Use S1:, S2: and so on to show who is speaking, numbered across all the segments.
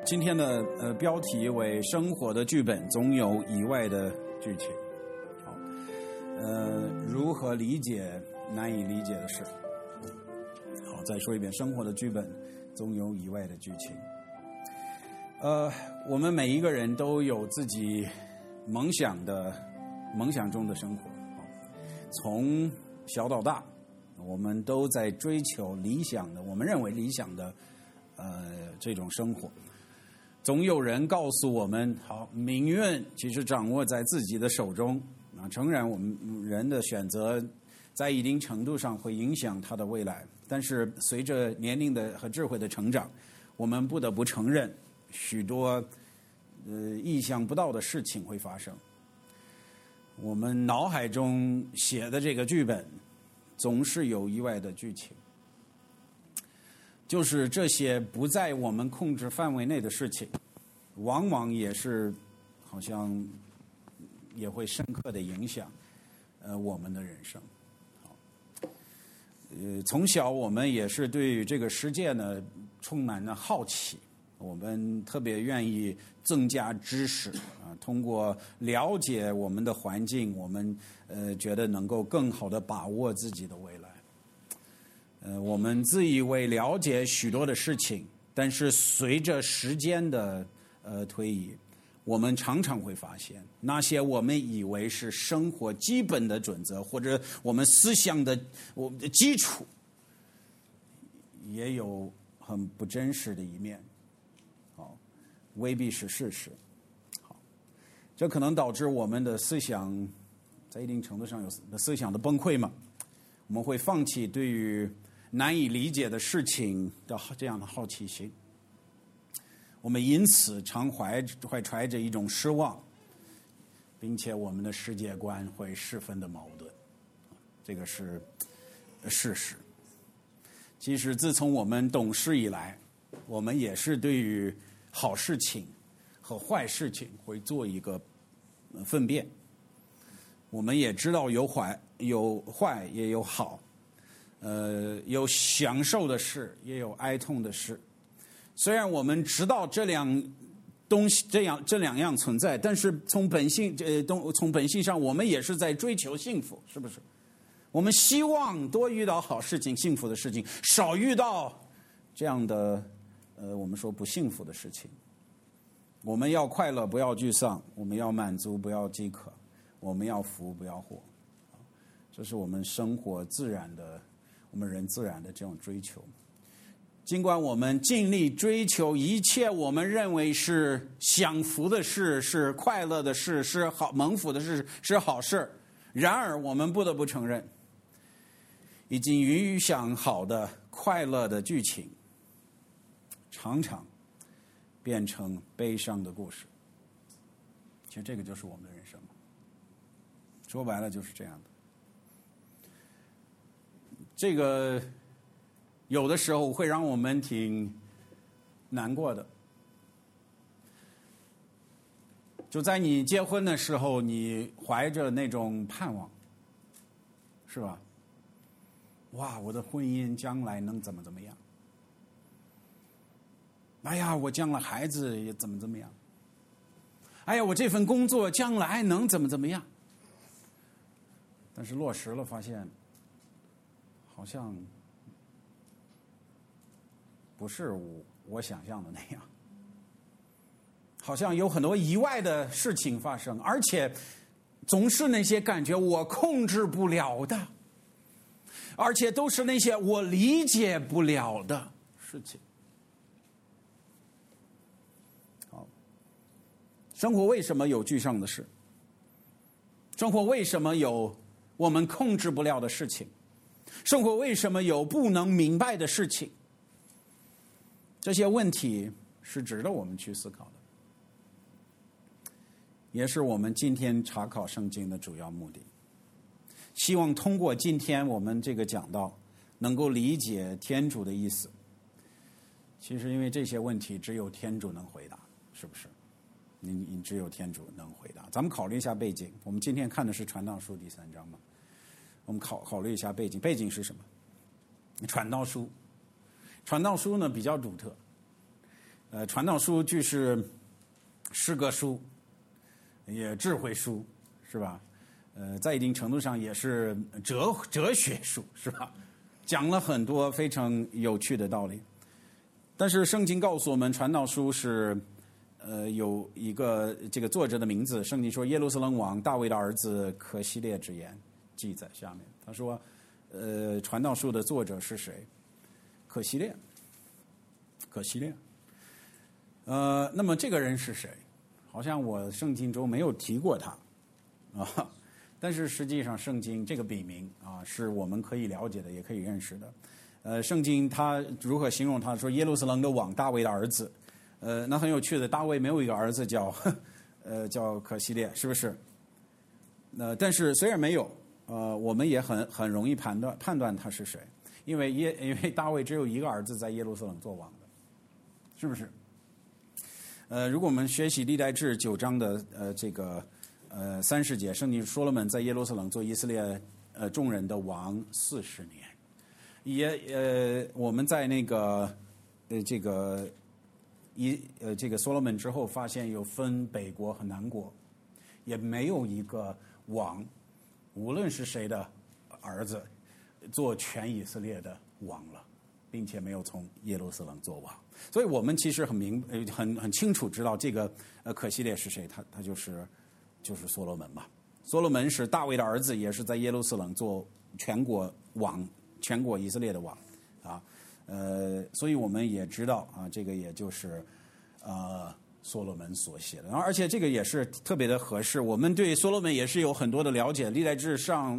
S1: 今天的标题为“生活的剧本总有意外的剧情”。好，如何理解难以理解的事？好，再说一遍，生活的剧本总有意外的剧情。我们每一个人都有自己梦想中的生活。从小到大，我们都在追求理想的，我们认为理想的这种生活。总有人告诉我们，好，命运其实掌握在自己的手中。诚然，我们人的选择在一定程度上会影响他的未来，但是随着年龄的和智慧的成长，我们不得不承认，许多意想不到的事情会发生。我们脑海中写的这个剧本，总是有意外的剧情。就是这些不在我们控制范围内的事情，往往也是好像也会深刻的影响我们的人生。从小我们也是对于这个世界呢充满了好奇，我们特别愿意增加知识通过了解我们的环境，我们觉得能够更好的把握自己的未来。我们自以为了解许多的事情，但是随着时间的推移，我们常常会发现，那些我们以为是生活基本的准则，或者我们思想的基础，也有很不真实的一面，未必是事实。好，这可能导致我们的思想在一定程度上有思想的崩溃嘛？我们会放弃对于难以理解的事情的这样的好奇心，我们因此常怀着一种失望，并且我们的世界观会十分的矛盾，这个是事实。其实自从我们懂事以来，我们也是对于好事情和坏事情会做一个分辨。我们也知道有坏也有好，有享受的事，也有哀痛的事。虽然我们知道这两样存在，但是从本性上，我们也是在追求幸福，是不是？我们希望多遇到好事情、幸福的事情，少遇到这样的我们说不幸福的事情。我们要快乐，不要沮丧；我们要满足，不要饥渴；我们要福，不要祸。这是我们生活自然的。我们人自然的这种追求，尽管我们尽力追求一切我们认为是享福的事，是快乐的事，是好蒙福的事，是好事，然而我们不得不承认，已经预想好的快乐的剧情，常常变成悲伤的故事。其实这个就是我们的人生，说白了就是这样的。这个有的时候会让我们挺难过的。就在你结婚的时候，你怀着那种盼望，是吧？哇，我的婚姻将来能怎么样？哎呀，我将来孩子也怎么样？哎呀，我这份工作将来能怎么样？但是落实了，发现好像不是我想象的那样，好像有很多意外的事情发生，而且总是那些感觉我控制不了的，而且都是那些我理解不了的事情。好，生活为什么有沮丧的事？生活为什么有我们控制不了的事情？生活为什么有不能明白的事情？这些问题是值得我们去思考的，也是我们今天查考圣经的主要目的。希望通过今天我们这个讲道，能够理解天主的意思。其实因为这些问题只有天主能回答，是不是？你只有天主能回答。咱们考虑一下背景，我们今天看的是传道书第3章嘛。我们考虑一下背景，背景是什么？传道书呢比较独特， 传道书既是诗歌书，也智慧书，是吧？在一定程度上也是哲学书，是吧？讲了很多非常有趣的道理。但是圣经告诉我们，传道书是有一个这个作者的名字，圣经说耶路撒冷王大卫的儿子可西列之言记在下面。他说，传道书的作者是谁？可西列。那么这个人是谁？好像我圣经中没有提过他啊。但是实际上，圣经这个笔名啊，是我们可以了解的，也可以认识的。圣经他如何形容他？说耶路撒冷的王大卫的儿子。那很有趣的，大卫没有一个儿子叫可西列，是不是？但是虽然没有，我们也很容易判断他是谁，因为大卫只有一个儿子在耶路撒冷做王的，是不是？如果我们学习历代志9章的30节，圣经所罗门在耶路撒冷做以色列众人的王40年，我们在那个这个所罗门之后，发现有分北国和南国，也没有一个王，无论是谁的儿子，做全以色列的王了，并且没有从耶路撒冷做王。所以我们其实很清楚知道这个可西列是谁，他就是所罗门嘛。所罗门是大卫的儿子，也是在耶路撒冷做全国王，全国以色列的王啊。所以我们也知道啊，这个也就是所罗门所写的，而且这个也是特别的合适。我们对所罗门也是有很多的了解。历代志上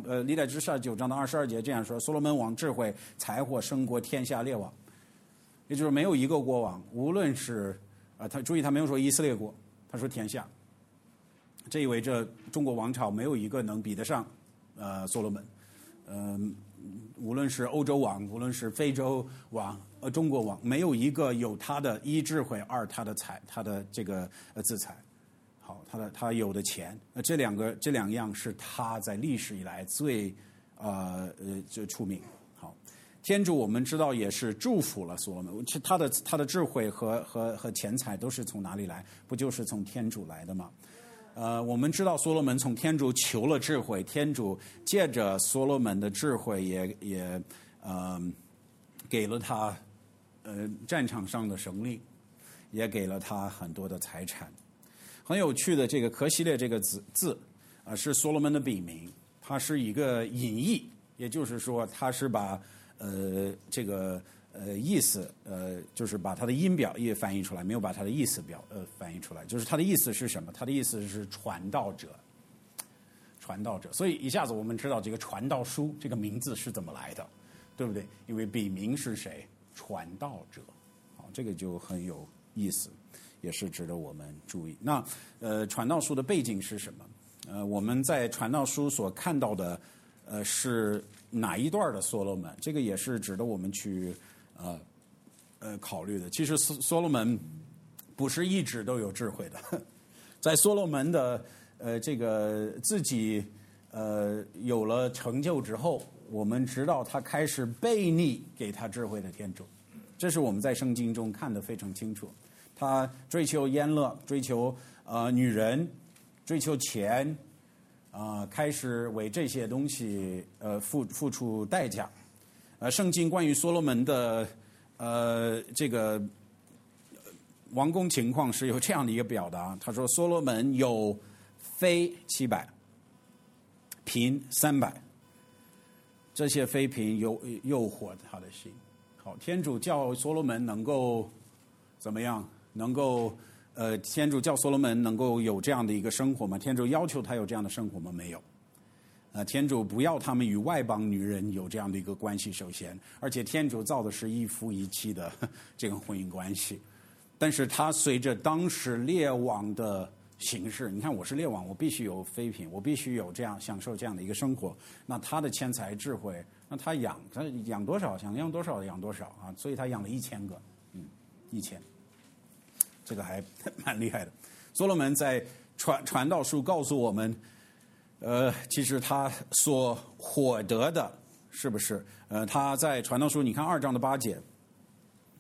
S1: 9章的22节这样说：所罗门王智慧才获胜过天下列王，也就是没有一个国王，无论是他注意他没有说以色列国，他说天下。这意味着中国王朝没有一个能比得上所罗门。无论是欧洲王，无论是非洲王，中国王，没有一个有他的一智慧，二他的这个资财，好，他有的钱，这两样是他在历史以来最出名。好，天主我们知道也是祝福了所罗门，他的智慧和钱财都是从哪里来？不就是从天主来的吗？我们知道所罗门从天主求了智慧，天主借着所罗门的智慧也给了他战场上的胜利，也给了他很多的财产。很有趣的，这个可西列这个字是所罗门的笔名，它是一个音译，也就是说它是把这个意思就是把它的音表也翻译出来，没有把它的意思翻译出来。就是它的意思是什么？它的意思是传道者。所以一下子我们知道这个传道书这个名字是怎么来的，对不对？因为笔名是谁？传道者。好，这个就很有意思，也是值得我们注意。那传道书的背景是什么？我们在传道书所看到的是哪一段的所罗门？这个也是值得我们去考虑的。其实所罗门不是一直都有智慧的，在所罗门的这个自己有了成就之后，我们知道他开始背逆给他智慧的天主，这是我们在圣经中看得非常清楚。他追求宴乐，追求女人，追求钱，开始为这些东西付出代价。圣经关于所罗门的这个王宫情况是有这样的一个表达，他说所罗门有妃700，嫔300，这些妃嫔诱惑他的心。好，天主叫所罗门能够怎么样？能够天主叫所罗门能够有这样的一个生活吗？天主要求他有这样的生活吗？没有。天主不要他们与外邦女人有这样的一个关系，首先，而且天主造的是一夫一妻的这个婚姻关系。但是他随着当时列王的形式，你看我是列王，我必须有妃嫔，我必须有这样享受这样的一个生活。那他的钱财智慧，那他养多少，想养多少养多少啊！所以他养了1000个，1000，这个还蛮厉害的。所罗门在传道书告诉我们，其实他所获得的是不是？他在传道书，你看2章的8节，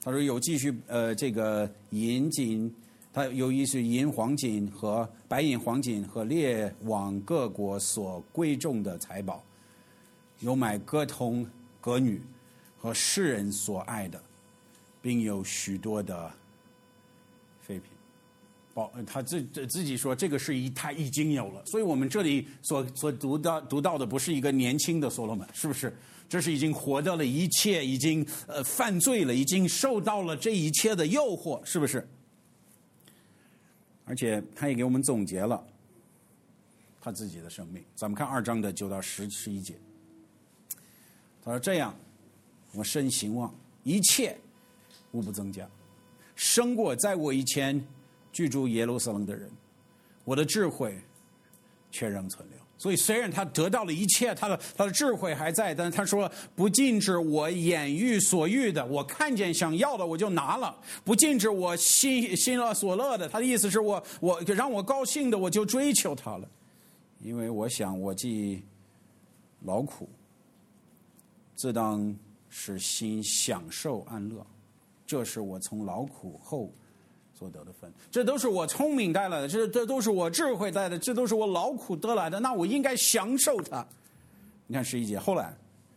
S1: 他说有继续这个银金，他有一是银黄金和白银黄金和列往各国所贵重的财宝，有买歌童歌女和世人所爱的，并有许多的废品。他自己说这个是他已经有了，所以我们这里所读到的不是一个年轻的所罗门，是不是？这是已经活到了一切，已经犯罪了，已经受到了这一切的诱惑，是不是？而且他也给我们总结了他自己的生命。咱们看2章的9到11节，他说：“这样，我深兴旺，一切无不增加，胜过在我以前居住耶路撒冷的人，我的智慧却仍存留。”所以虽然他得到了一切，他的智慧还在，但是他说不禁止我眼欲所欲的，我看见想要的我就拿了；不禁止我心乐所乐的，他的意思是我让我高兴的我就追求他了，因为我想我既劳苦，自当使心享受安乐，这是我从劳苦后所得的分，这都是我聪明带来的，这都是我智慧带来的，这都是我劳苦得来的，那我应该享受它。你看11节，后来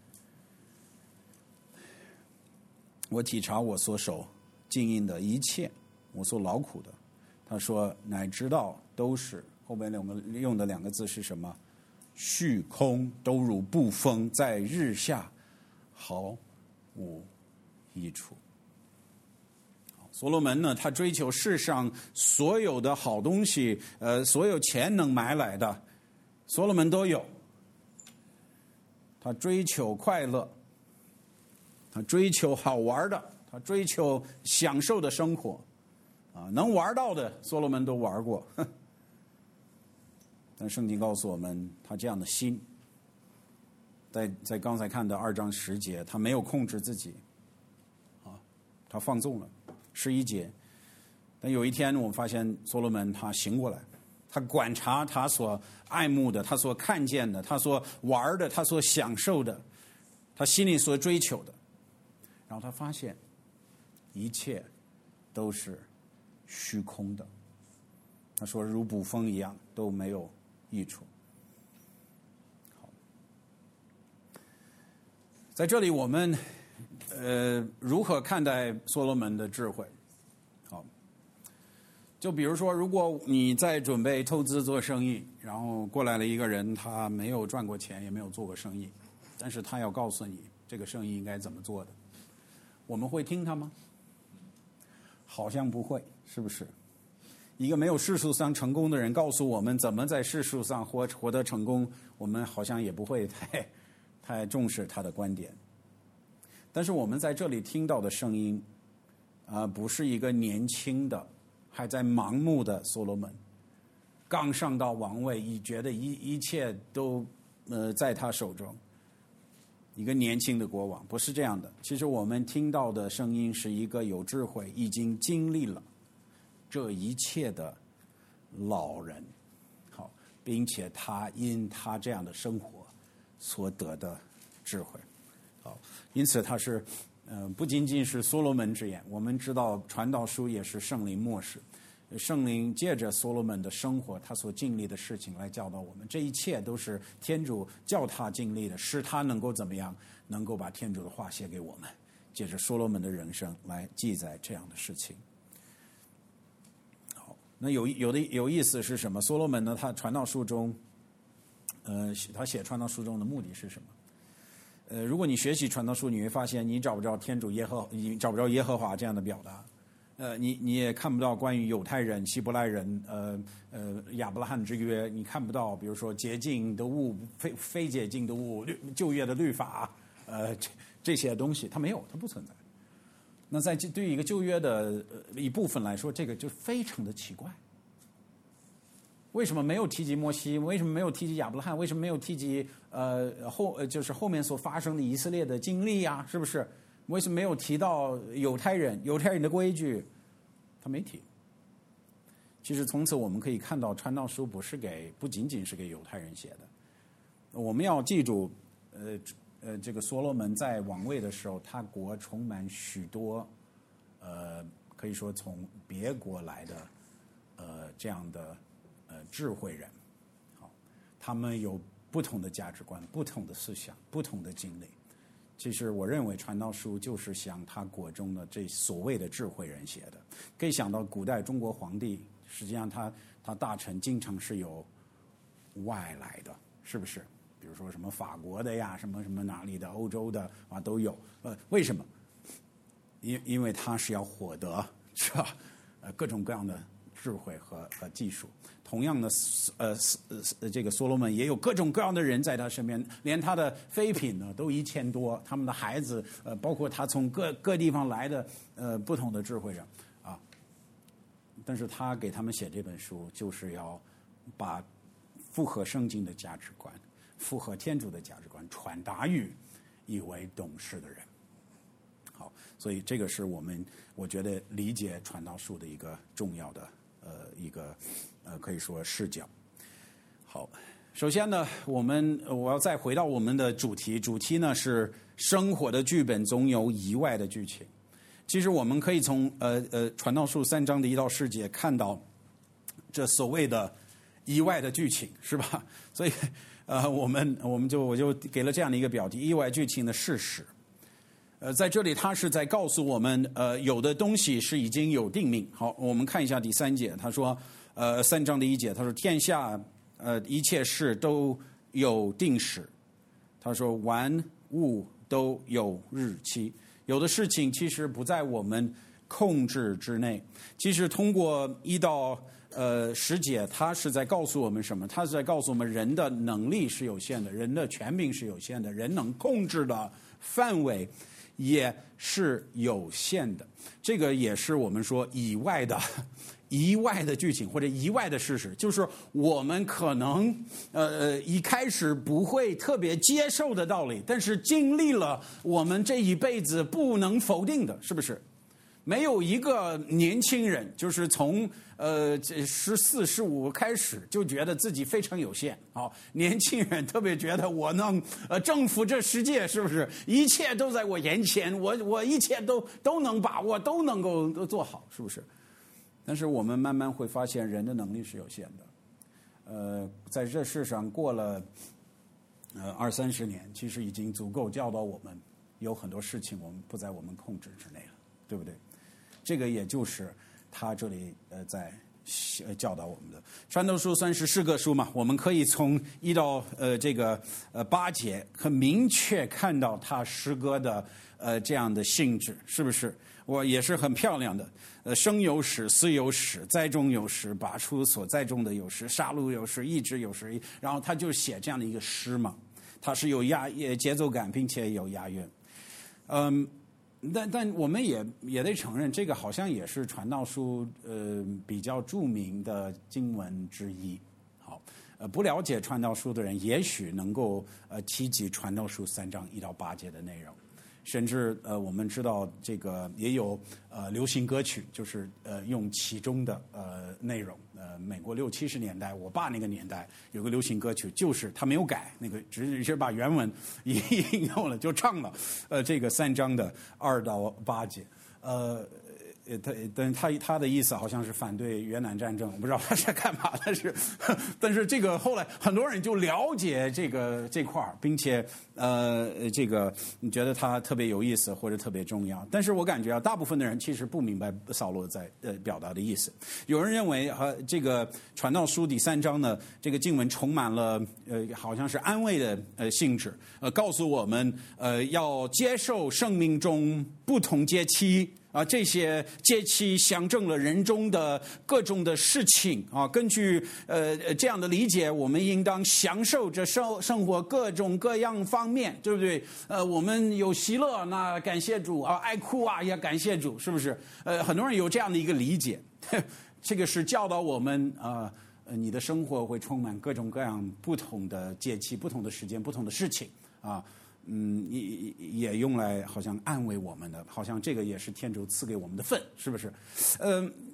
S1: 我体察我所守经营的一切，我所劳苦的，他说乃知道都是，后面我们用的2个字是什么？虚空，都如布风，在日下毫无益处。所罗门呢，他追求世上所有的好东西，所有钱能买来的，所罗门都有。他追求快乐，他追求好玩的，他追求享受的生活，能玩到的，所罗门都玩过。但圣经告诉我们，他这样的心，在刚才看的2章10节，他没有控制自己，他放纵了。11节，但有一天我们发现所罗门他醒过来，他观察他所爱慕的，他所看见的，他所玩的，他所享受的，他心里所追求的，然后他发现一切都是虚空的。他说如捕风一样，都没有益处。好，在这里我们如何看待所罗门的智慧？好，就比如说，如果你在准备投资做生意，然后过来了一个人，他没有赚过钱，也没有做过生意，但是他要告诉你这个生意应该怎么做的，我们会听他吗？好像不会，是不是？一个没有世俗上成功的人告诉我们怎么在世俗上活得成功，我们好像也不会太重视他的观点。但是我们在这里听到的声音，不是一个年轻的还在盲目的所罗门，刚上到王位，已觉得一切都在他手中，一个年轻的国王，不是这样的。其实我们听到的声音是一个有智慧，已经经历了这一切的老人，好，并且他因他这样的生活所得的智慧。好，因此他是不仅仅是所罗门之言，我们知道传道书也是圣灵默示，圣灵借着所罗门的生活，他所经历的事情来教导我们，这一切都是天主叫他经历的，使他能够怎么样，能够把天主的话写给我们，借着所罗门的人生来记载这样的事情。好，那有意思是什么？所罗门呢，他传道书中他写传道书中的目的是什么？如果你学习传道书，你会发现你找不着天主你找不着耶和华这样的表达，你也看不到关于犹太人、希伯来人，亚伯拉罕之约，你看不到，比如说洁净的物、非洁净的物、旧约的律法，这些东西，它没有，它不存在。那在对于一个旧约的一部分来说，这个就非常的奇怪。为什么没有提及摩西？为什么没有提及亚伯拉罕？为什么没有提及就是后面所发生的以色列的经历啊？是不是？为什么没有提到犹太人的规矩？他没提。其实从此我们可以看到，传道书不仅仅是给犹太人写的。我们要记住，这个所罗门在王位的时候，他国充满许多可以说从别国来的这样的智慧人，好，他们有不同的价值观、不同的思想、不同的经历。其实我认为传道书就是像他国中的这所谓的智慧人写的。可以想到古代中国皇帝，实际上他大臣经常是有外来的，是不是？比如说什么法国的呀，什么什么哪里的，欧洲的啊都有。为什么？因为他是要获得是吧？各种各样的智慧和技术。同样的，这个所罗门也有各种各样的人在他身边，连他的妃嫔呢都1000多，他们的孩子，包括他从各地方来的不同的智慧人啊。但是他给他们写这本书，就是要把符合圣经的价值观、符合天主的价值观传达于一位懂事的人。好，所以这个是我觉得理解传道书的一个重要的一个可以说视角。好，首先呢，我要再回到我们的主题呢是生活的剧本总有意外的剧情。其实我们可以从传道书3章的1到10节看到这所谓的意外的剧情，是吧？所以我就给了这样的一个标题：意外剧情的事实。在这里他是在告诉我们，有的东西是已经有定命。好，我们看一下第3节，他说，3章的1节，他说天下一切事都有定时，他说万物都有日期。有的事情其实不在我们控制之内。其实通过1到10节，他是在告诉我们什么？他是在告诉我们人的能力是有限的，人的权柄是有限的，人能控制的范围也是有限的。这个也是我们说意外的剧情或者意外的事实，就是我们可能一开始不会特别接受的道理，但是经历了我们这一辈子不能否定的，是不是？没有一个年轻人就是从14、15开始就觉得自己非常有限。好，年轻人特别觉得我能征服这世界，是不是？一切都在我眼前，我一切都能把握，都能够做好，是不是？但是我们慢慢会发现，人的能力是有限的。在这世上过了20-30年，其实已经足够教导我们，有很多事情我们不在我们控制之内了，对不对？这个也就是他这里在教导我们的。传道书算是诗歌书嘛，我们可以从1到8节很明确看到他诗歌的这样的性质，是不是？我也是很漂亮的。生有始，死有始，栽种有时，拔出所栽种的有时，杀戮有时，医治有时。然后他就写这样的一个诗嘛，它是有节奏感，并且有押韵。但我们也得承认，这个好像也是传道书比较著名的经文之一。好，不了解传道书的人，也许能够提及传道书3章1到8节的内容。甚至我们知道这个也有流行歌曲，就是用其中的内容。美国60、70年代，我爸那个年代有个流行歌曲，就是他没有改，那个只是把原文引用了，就唱了这个3章的2到8节。他的意思好像是反对越南战争，我不知道他是干嘛，但是这个后来很多人就了解这块儿，并且这个你觉得他特别有意思或者特别重要。但是我感觉大部分的人其实不明白扫罗在表达的意思。有人认为这个传道书第3章呢，这个经文充满了好像是安慰的性质，告诉我们要接受生命中不同节期。这些节气象征了人中的各种的事情啊。根据这样的理解，我们应当享受着生活各种各样方面，对不对？我们有喜乐，那感谢主啊；爱哭啊，也感谢主，是不是？很多人有这样的一个理解，这个是教导我们你的生活会充满各种各样不同的节气、不同的时间、不同的事情啊。也用来好像安慰我们的，好像这个也是天主赐给我们的份，是不是？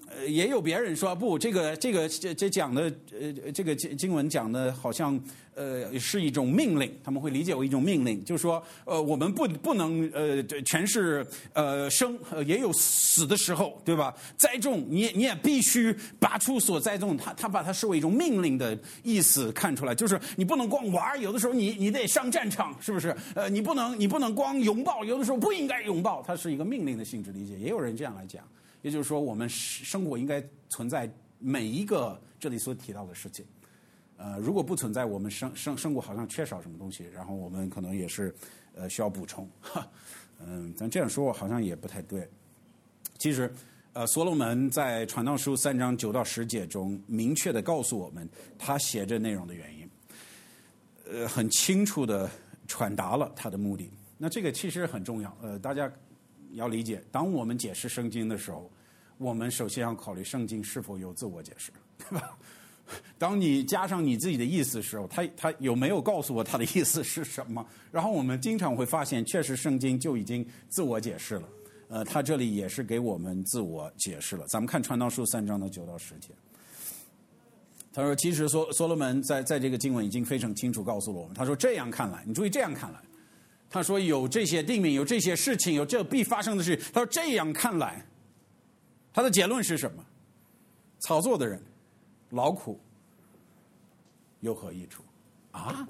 S1: 也有别人说不，这讲的这个经文讲的好像是一种命令，他们会理解为一种命令，就是说我们不能全是生，也有死的时候，对吧？栽种你也必须拔出所栽种，他把它视为一种命令的意思看出来，就是你不能光玩，有的时候你得上战场，是不是？你不能光拥抱，有的时候不应该拥抱，它是一个命令的性质理解，也有人这样来讲。也就是说，我们生活应该存在每一个这里所提到的事情。如果不存在，我们生活好像缺少什么东西，然后我们可能也是需要补充。咱这样说好像也不太对。其实，所罗门在传道书3章9到10节中明确的告诉我们他写这内容的原因，很清楚的传达了他的目的。那这个其实很重要，大家要理解，当我们解释圣经的时候，我们首先要考虑圣经是否有自我解释，对吧？当你加上你自己的意思的时候，他有没有告诉我他的意思是什么？然后我们经常会发现，确实圣经就已经自我解释了。他这里也是给我们自我解释了。咱们看传道书3章的9到10节，他说，其实所罗门在这个经文已经非常清楚告诉了我们。他说，这样看来，你注意这样看来，他说有这些定命，有这些事情，有这必发生的事。他说这样看来，他的结论是什么？操作的人劳苦有何益处啊？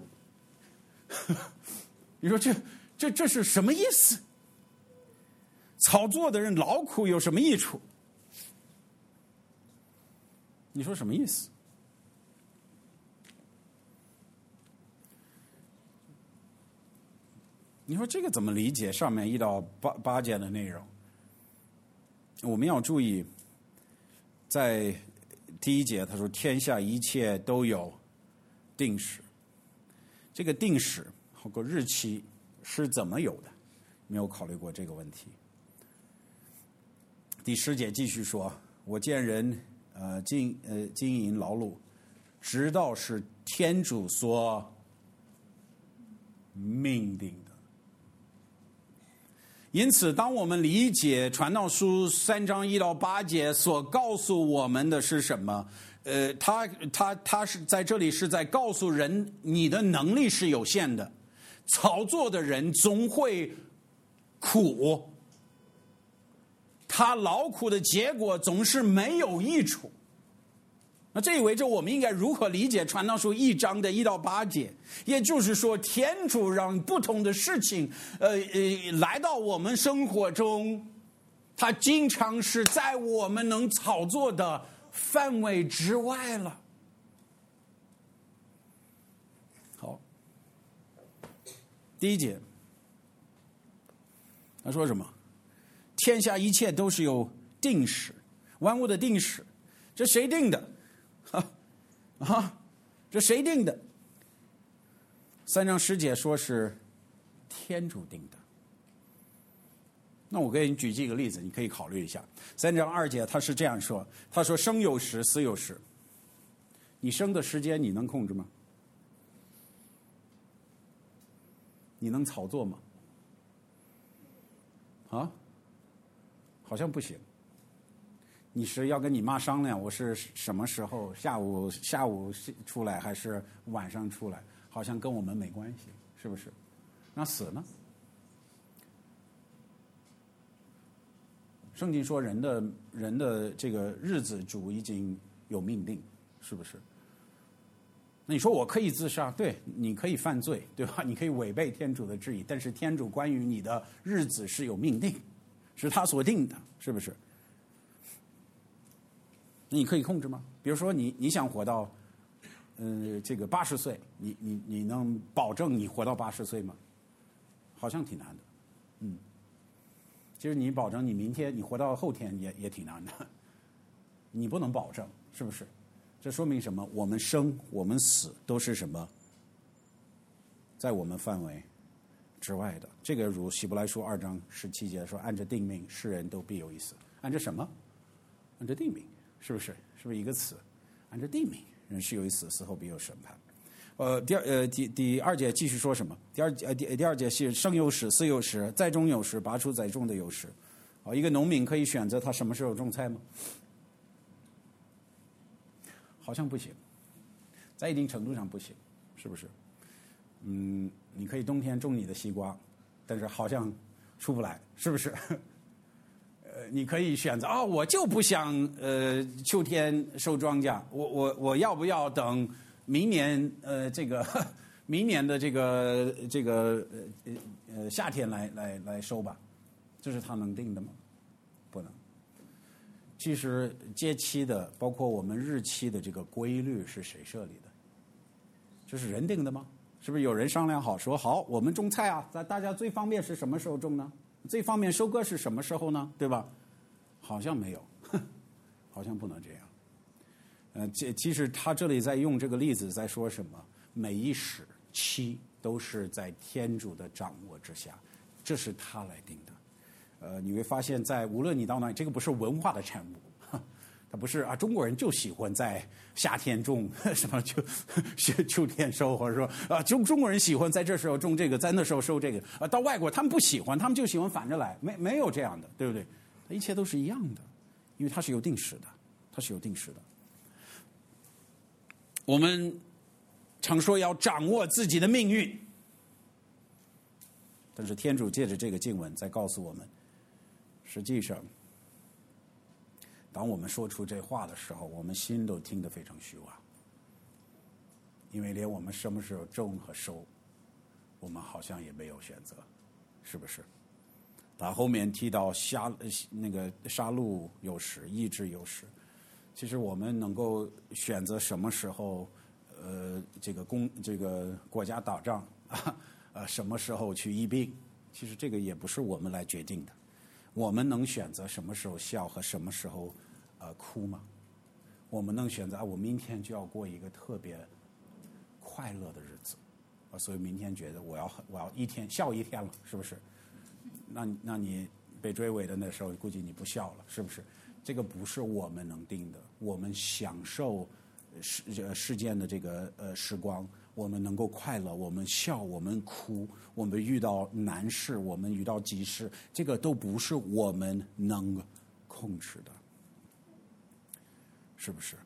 S1: 你说这是什么意思？操作的人劳苦有什么益处？你说什么意思？你说这个怎么理解？上面1到8节的内容，我们要注意，在第1节他说天下一切都有定时，这个定时和个日期是怎么有的？没有考虑过这个问题。第10节继续说，我见人经营劳碌，直到是天主所命定的。因此，当我们理解传道书3章1到8节所告诉我们的是什么？他是在这里是在告诉人，你的能力是有限的，操作的人总会苦，他劳苦的结果总是没有益处。那这意味着我们应该如何理解传道书1章的1到8节？也就是说，天主让不同的事情来到我们生活中，它经常是在我们能操作的范围之外了。好，第1节他说什么？天下一切都是有定时，万物的定时，这谁定的？这谁定的？3章10节说是天主定的。那我给你举几个例子，你可以考虑一下。3章2节他是这样说，他说生有时，死有时。你生的时间你能控制吗？你能操作吗？好像不行。你是要跟你妈商量，我是什么时候下午出来还是晚上出来？好像跟我们没关系，是不是？那死呢？圣经说人的这个日子主已经有命定，是不是？那你说我可以自杀，对，你可以犯罪，对吧？你可以违背天主的旨意，但是天主关于你的日子是有命定，是他所定的，是不是？你可以控制吗？比如说你想活到这个80岁，你能保证你活到80岁吗？好像挺难的。其实你保证你明天你活到后天也挺难的，你不能保证，是不是？这说明什么？我们生我们死都是什么？在我们范围之外的。这个如希伯来书2章17节说，按着定命，世人都必有一死。按着什么？按着定命。是不是？是不是一个词？按照定命，人是有一死，死后必有审判。第2节继续说什么？第二节是生有时，死有时，栽种有时，拔出栽种的有时。一个农民可以选择他什么时候种菜吗？ 好像不行，在一定程度上不行，是不是？你可以冬天种你的西瓜，但是好像出不来，是不是？你可以选择我就不想秋天收庄稼，我要不要等明年明年的这个夏天来收吧？这是他能定的吗？不能。其实节期的，包括我们日期的这个规律是谁设立的？这是人定的吗？是不是有人商量好说好，我们种菜啊，大家最方便是什么时候种呢？最方便收割是什么时候呢？对吧？好像没有，好像不能这样。其实他这里在用这个例子在说什么？每一时期都是在天主的掌握之下，这是他来定的。你会发现无论你到哪里，这个不是文化的产物。它不是中国人就喜欢在夏天种什么秋天收，或者说中国人喜欢在这时候种这个，在那时候收这个。到外国他们不喜欢，他们就喜欢反着来，没有这样的，对不对？一切都是一样的，因为它是有定时的，它是有定时的。我们常说要掌握自己的命运，但是天主借着这个经文在告诉我们，实际上当我们说出这话的时候，我们心都听得非常虚妄，因为连我们什么时候种和收，我们好像也没有选择，是不是？他后面提到杀戮有时，医治有时。其实我们能够选择什么时候，这个国家打仗什么时候去医病，其实这个也不是我们来决定的。我们能选择什么时候笑和什么时候哭吗？我们能选择我明天就要过一个特别快乐的日子，所以明天觉得我要一天笑一天了，是不是？那你被追尾的那时候，估计你不笑了，是不是？这个不是我们能定的。我们享受世间的这个时光，我们能够快乐，我们笑，我们哭，我们遇到难事，我们遇到急事，这个都不是我们能控制的，是不是？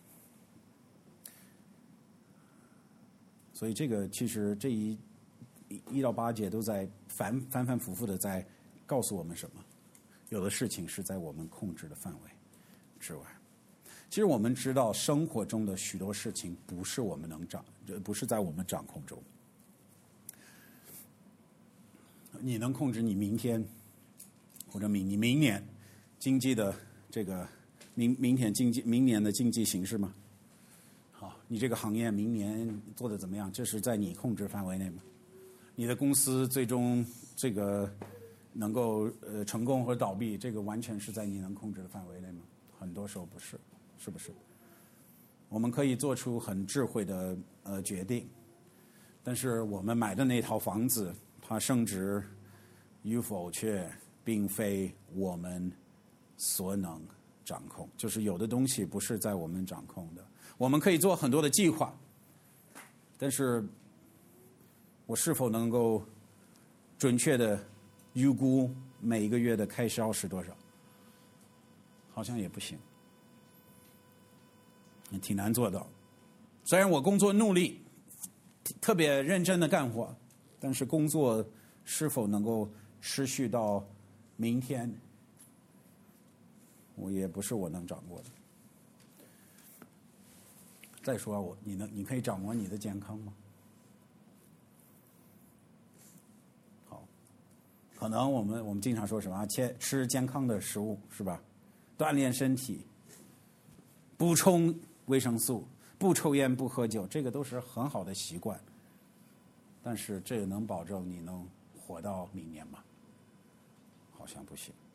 S1: 所以这个其实这1到8节都在反反复复的在告诉我们什么？有的事情是在我们控制的范围之外。其实我们知道，生活中的许多事情不是我们不是在我们掌控中。你能控制你明天或者你明年经济的这个明年的经济形势吗？好，你这个行业明年做的怎么样？这是在你控制范围内吗？你的公司最终这个能够成功和倒闭，这个完全是在你能控制的范围内吗？很多时候不是，是不是？我们可以做出很智慧的决定，但是我们买的那套房子，它升值与否却并非我们所能掌控，就是有的东西不是在我们掌控的。我们可以做很多的计划，但是我是否能够准确的预估每一个月的开销是多少？好像也不行，挺难做到。虽然我工作努力，特别认真的干活，但是工作是否能够持续到明天，我也不是我能掌握的。再说你可以掌握你的健康吗？好，可能我们经常说什么吃健康的食物是吧？锻炼身体，补充维生素，不抽烟不喝酒，这个都是很好的习惯。但是这个能保证你能活到明年吗？好像不行，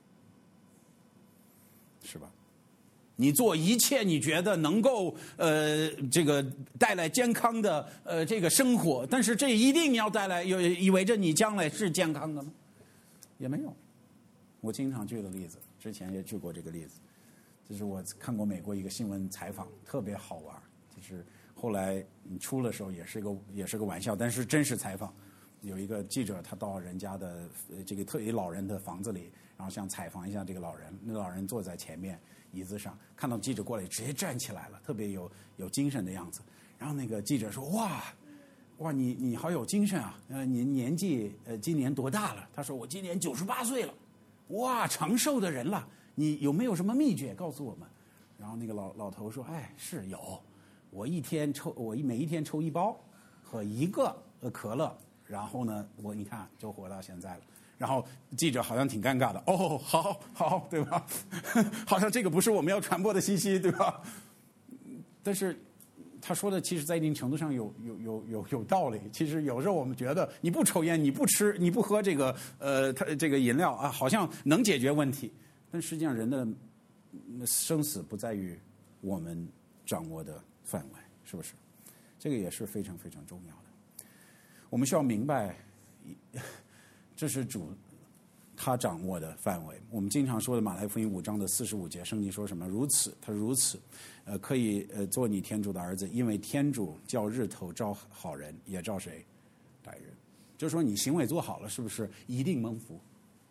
S1: 是吧？你做一切你觉得能够这个带来健康的这个生活，但是这一定要带来意味着你将来是健康的吗？也没有。我经常举的例子，之前也举过这个例子，就是我看过美国一个新闻采访，特别好玩，就是后来出的时候也是个玩笑，但是真实采访。有一个记者他到人家的这个特别老人的房子里，然后想采访一下这个老人，那老人坐在前面， 椅子上，看到记者过来，直接站起来了，特别有精神的样子。然后那个记者说：“哇，你好有精神啊！你年纪今年多大了？”他说：“我今年98岁了。”哇，长寿的人了，你有没有什么秘诀告诉我们？然后那个老头说：“哎，是有，我每一天抽1包和1个可乐，然后呢，你看就活到现在了。”然后记者好像挺尴尬的，哦，好，对吧？好像这个不是我们要传播的信息，对吧？但是他说的其实在一定程度上有道理。其实有时候我们觉得你不抽烟，你不吃，你不喝这个这个饮料啊，好像能解决问题。但实际上人的生死不在于我们掌握的范围，是不是？这个也是非常非常重要的。我们需要明白，这是主他掌握的范围。我们经常说的马太福音5章的45节，圣经说什么？如此，他如此，可以做你天主的儿子，因为天主叫日头照好人，也照谁？歹人。就是说你行为做好了，是不是一定蒙福？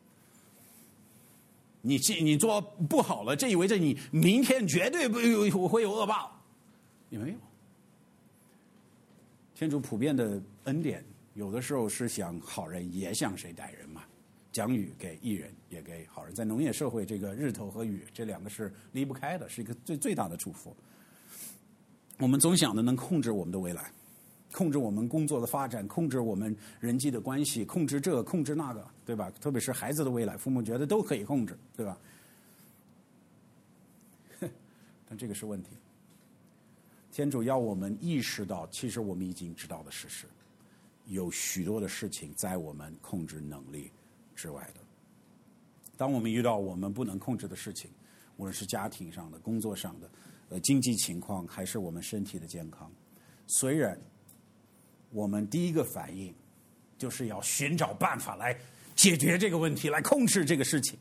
S1: 你做不好了，这意味着你明天绝对会有恶报，也没有。天主普遍的恩典，有的时候是想好人也想谁歹人嘛，降雨给义人也给好人。在农业社会，这个日头和雨这两个是离不开的，是一个最大的祝福。我们总想着能控制我们的未来，控制我们工作的发展，控制我们人际的关系，控制这控制那个，对吧？特别是孩子的未来，父母觉得都可以控制，对吧？但这个是问题。天主要我们意识到，其实我们已经知道的事实，有许多的事情在我们控制能力之外的。当我们遇到我们不能控制的事情，无论是家庭上的、工作上的、经济情况，还是我们身体的健康，虽然我们第一个反应就是要寻找办法来解决这个问题，来控制这个事情，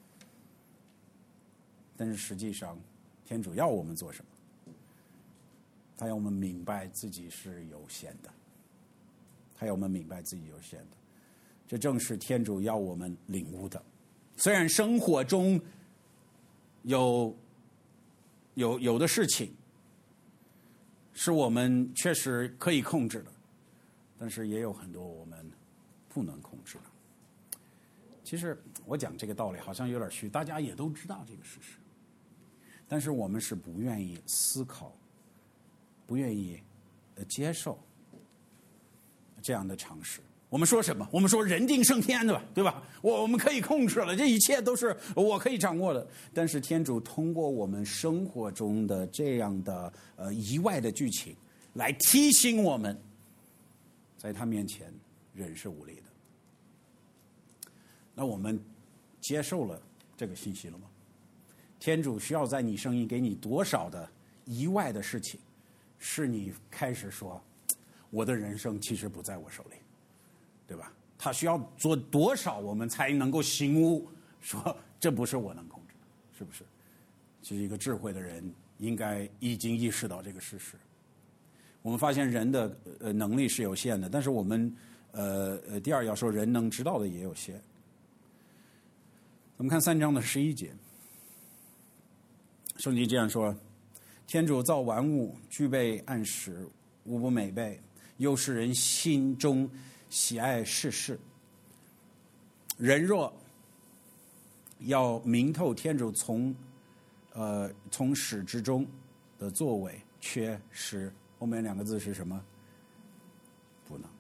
S1: 但是实际上，天主要我们做什么？他要我们明白自己是有限的，他要我们明白自己有限的，这正是天主要我们领悟的。虽然生活中有的事情是我们确实可以控制的，但是也有很多我们不能控制的。其实我讲这个道理好像有点虚，大家也都知道这个事实，但是我们是不愿意思考，不愿意接受这样的常识。我们说什么？我们说人定胜天的，对吧？我们可以控制了，这一切都是我可以掌握的。但是天主通过我们生活中的这样的意外的剧情，来提醒我们，在他面前人是无力的。那我们接受了这个信息了吗？天主需要在你生命给你多少的意外的事情，是你开始说，我的人生其实不在我手里，对吧？他需要做多少，我们才能够醒悟，说这不是我能控制的，是不是？其实一个智慧的人应该已经意识到这个事实。我们发现人的能力是有限的，但是我们第二要说人能知道的也有限。我们看3章的11节，圣经这样说：天主造万物，具备按时，无不美备，又使人心中喜爱世事。人若要明透天主从始至终的作为，缺失后面2个字是什么？不能。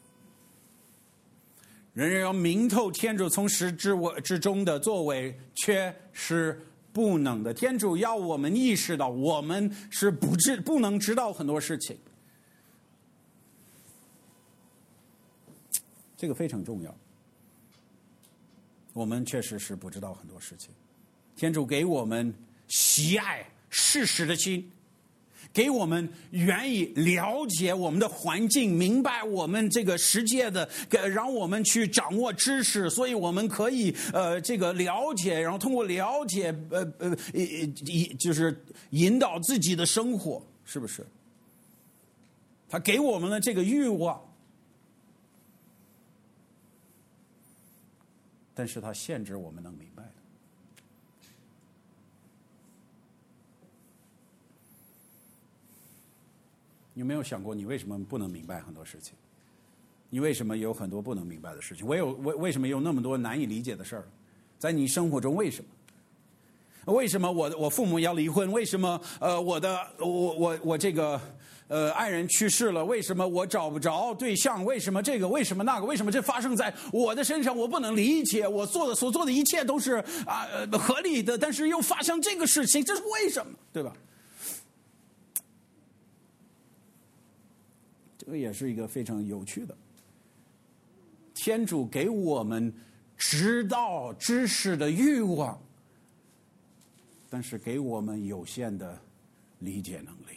S1: 人人要明透天主从始至终的作为，缺失不能的。天主要我们意识到，我们是不能知道很多事情，这个非常重要。我们确实是不知道很多事情。天主给我们喜爱事实的心，给我们愿意了解我们的环境，明白我们这个世界的，让我们去掌握知识，所以我们可以这个了解，然后通过了解就是引导自己的生活，是不是？他给我们的这个欲望，但是他限制我们能明白的。 你有没有想过，你为什么不能明白很多事情？你为什么有很多不能明白的事情？为什么有那么多难以理解的事儿？在你生活中，为什么？为什么我父母要离婚？为什么我这个爱人去世了？为什么我找不着对象？为什么这个？为什么那个？为什么这发生在我的身上？我不能理解。我所做的一切都是合理的，但是又发生这个事情，这是为什么？对吧？这个也是一个非常有趣的。天主给我们知道知识的欲望，但是给我们有限的理解能力。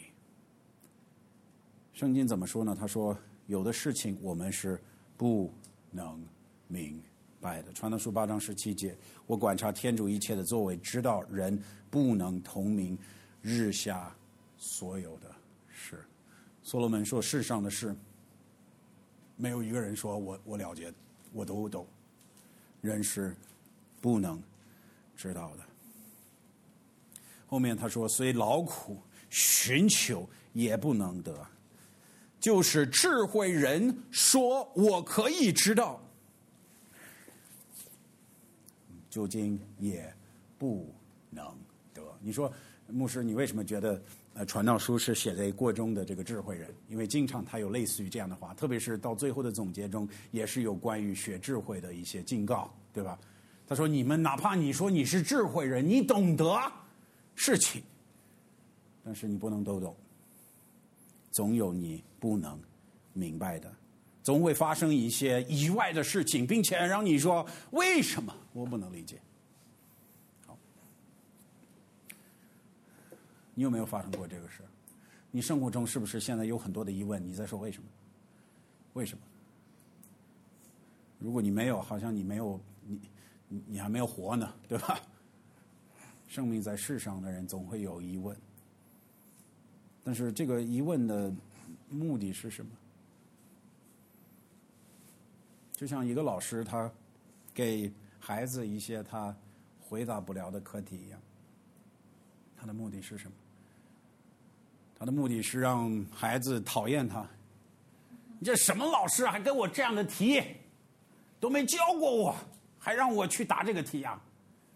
S1: 圣经怎么说呢？他说有的事情我们是不能明白的。传道书8章17节，我观察天主一切的作为，知道人不能同明日下所有的事。所罗门说，世上的事没有一个人说我了解，我都懂，人是不能知道的。后面他说，虽劳苦寻求也不能得，就是智慧人说我可以知道，究竟也不能得。你说牧师，你为什么觉得传道书是写给过中的这个智慧人？因为经常他有类似于这样的话，特别是到最后的总结中，也是有关于学智慧的一些警告，对吧？他说，你们哪怕你说你是智慧人，你懂得事情，但是你不能都懂，总有你不能明白的，总会发生一些意外的事情，并且让你说为什么我不能理解。好，你有没有发生过这个事？你生活中是不是现在有很多的疑问？你在说为什么？为什么？如果你没有，好像你没有，你还没有活呢，对吧？生命在世上的人总会有疑问，但是这个疑问的目的是什么？就像一个老师他给孩子一些他回答不了的课题一样，他的目的是什么？他的目的是让孩子讨厌他。你这什么老师还给我这样的题，都没教过我，还让我去答这个题啊？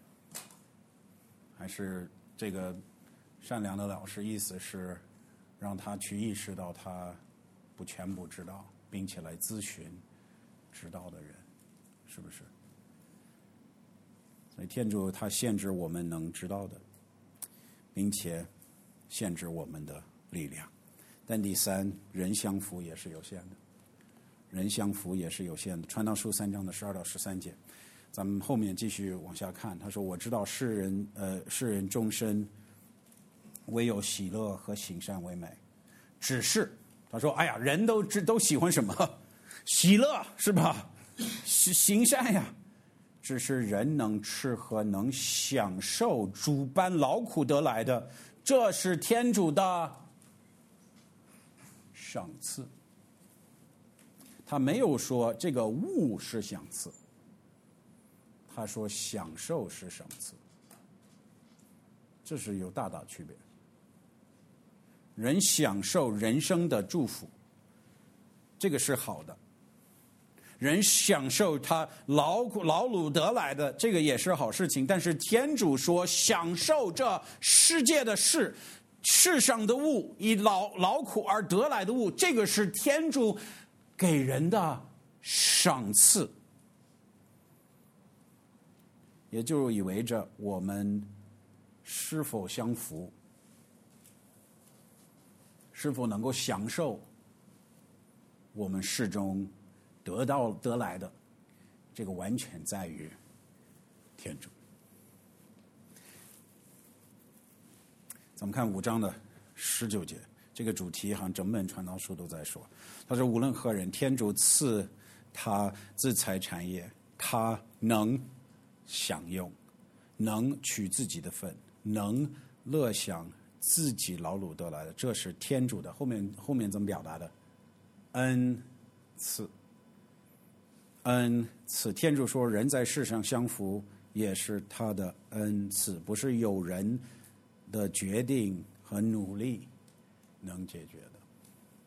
S1: 还是这个善良的老师意思是让他去意识到他全部知道，并且来咨询知道的人，是不是？所以天主他限制我们能知道的，并且限制我们的力量。但第三，人相符也是有限的，人相符也是有限的。传道书3章的12到13节，咱们后面继续往下看。他说：“我知道世人终身唯有喜乐和行善为美，只是他说，哎呀，人都喜欢什么？喜乐是吧？行善呀。只是人能吃喝，能享受诸般劳苦得来的，这是天主的赏赐。”他没有说这个物是赏赐，他说享受是赏赐，这是有大大区别。人享受人生的祝福，这个是好的；人享受他劳碌得来的，这个也是好事情。但是天主说，享受这世界的事，世上的物，以劳苦而得来的物，这个是天主给人的赏赐，也就意味着我们是否相符，是否能够享受我们世中得来的，这个完全在于天主。咱们看5章的19节，这个主题好像整本传道书都在说。他说，无论何人，天主赐他自财产业，他能享用，能取自己的份，能乐享自己劳碌得来的，这是天主的。后面怎么表达的？恩赐。恩赐。天主说，人在世上相符也是他的恩赐，不是有人的决定和努力能解决的。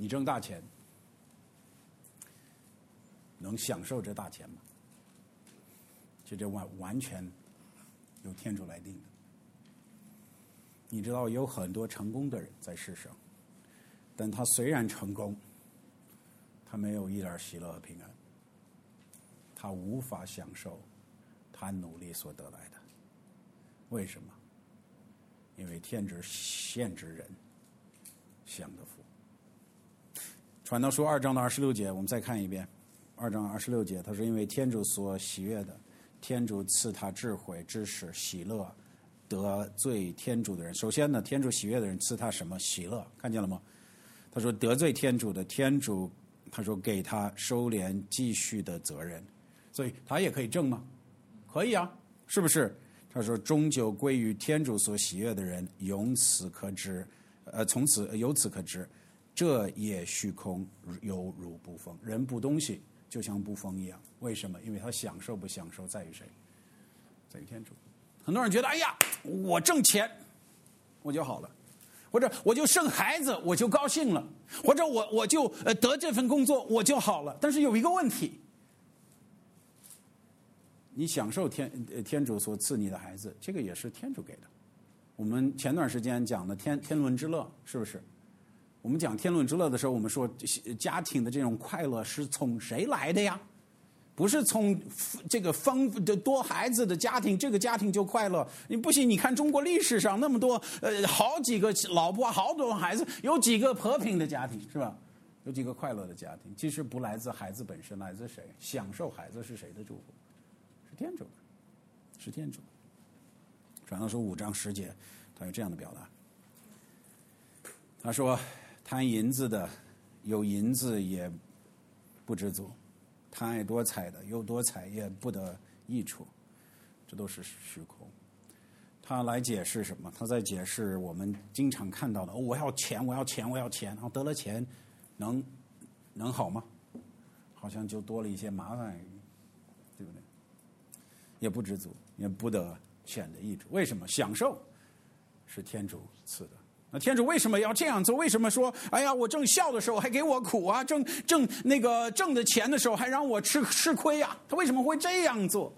S1: 你挣大钱，能享受这大钱吗？这完全由天主来定的。你知道有很多成功的人在世上，但他虽然成功，他没有一点喜乐和平安，他无法享受他努力所得来的。为什么？因为天主限制人享的福。传道书2章的26节，我们再看一遍。2章26节，他说：“因为天主所喜悦的，天主赐他智慧、知识、喜乐。得罪天主的人，首先呢，天主喜悦的人赐他什么？喜乐，看见了吗？他说得罪天主的，天主他说给他收敛继续的责任，所以他也可以挣吗？可以啊，是不是？他说终究归于天主所喜悦的人，由此可知，由此可知，这也虚空，犹如捕风。人捕东西就像捕风一样，为什么？因为他享受不享受在于谁？在于天主。很多人觉得，哎呀，我挣钱我就好了，或者我就生孩子我就高兴了，或者我就得这份工作我就好了。但是有一个问题，你享受天主所赐你的孩子，这个也是天主给的。我们前段时间讲的天伦之乐，是不是？我们讲天伦之乐的时候，我们说家庭的这种快乐是从谁来的呀？不是从这个多孩子的家庭，这个家庭就快乐。你不信，你看中国历史上那么多好几个老婆，好多孩子，有几个和平的家庭，是吧？有几个快乐的家庭，其实不来自孩子本身，来自谁？享受孩子是谁的祝福？是天主的，是天主的。传道书5章10节，他有这样的表达。他说：“贪银子的，有银子也不知足；贪爱多财的，有多财也不得益处。”这都是虚空。他来解释什么？他在解释我们经常看到的：我要钱，我要钱，我要钱。然后得了钱，能好吗？好像就多了一些麻烦，对不对？也不知足，也不得显的益处。为什么？享受是天主赐的。那天主为什么要这样做？为什么说，哎呀，我正笑的时候还给我苦啊，挣的钱的时候还让我吃亏啊？他为什么会这样做？